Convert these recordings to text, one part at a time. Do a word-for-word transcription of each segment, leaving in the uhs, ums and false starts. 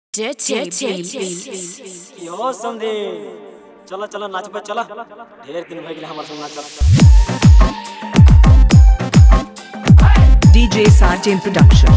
यो समझे चला चला नाच पे चला ढेर दिन भइल हमर संग नाच D J Sargent Production.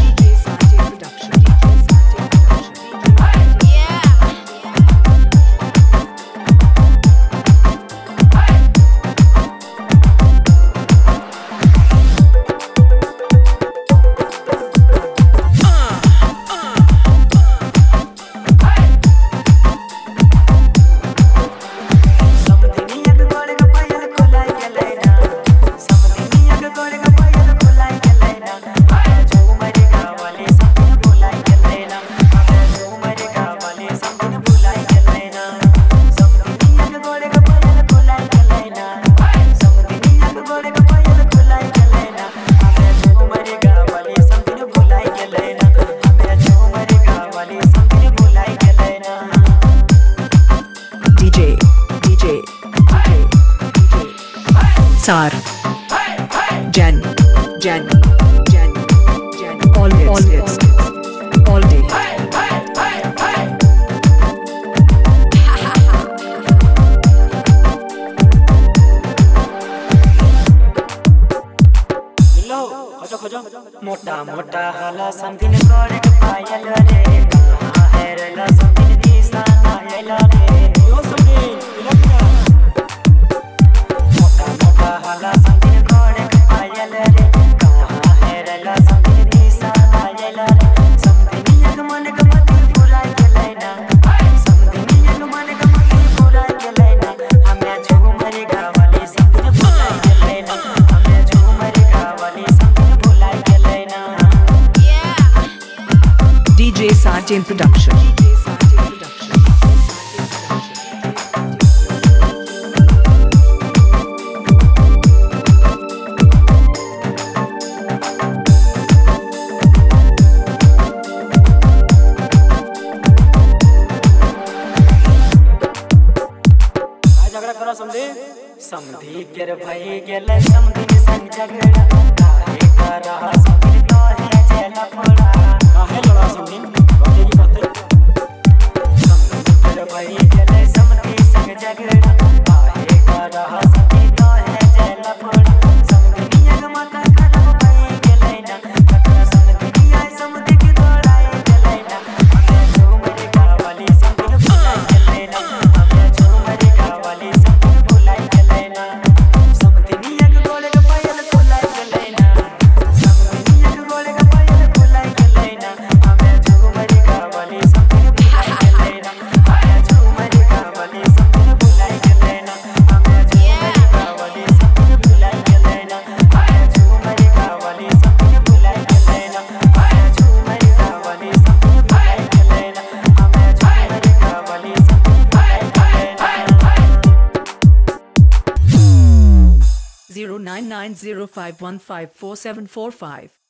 Sar, Jen, Jen, Jen, Jen, all hits, all day. मिलो खजो खजो मोटा मोटा हाला समथिन करे पायल रे कहां है रे समथिन दिसा आयला रे यो समथिन इलकना मोटा मोटा हाला समथिन करे पायल रे कहां है रे समथिन दिसा आयला रे समथिन एक मन के मत पुराई के लेना समथिन एक मन के मत पुराई के लेना हमें झूमर गावली समथिन पुराई के लेना हमें झूमर गावली समथिन पुराई के लेना D J Sargent Production. झगड़ा करो समझे समझी के भाई गेले समझी संग झगड़ा काहे करा समझी तो है जेल पड़ा काहे लड़ा समझी बातें की बातें समझी के भाई गेले समझी संग झगड़ा काहे करा समझी तो है जेल पड़ा समझी एक माता खराब भाई गेले ना कथा समझी आई समझी की दौड़ाई गेले ना हमें झूमर गावली समझी भुलाई गेले ना हमें झूमर गावली समझी भुलाई गेले ना समझी एक गोले के पायल भुलाई गेले ना समझी एक गोले के पायल भुलाई गेले ना हमें झूमर गावली समझी भुलाई गेले ना हमें झूमर गावली समझी भुलाई गेले ना हमें झूमर गावली समझी भुलाई गेले ना हमें झूमर गावली समझी भुलाई गेले ना हमें झूमर गावली समझी भुलाई गेले ना हमें झूमर गावली समझी भुलाई गेले ना zero nine nine zero five one five four seven four five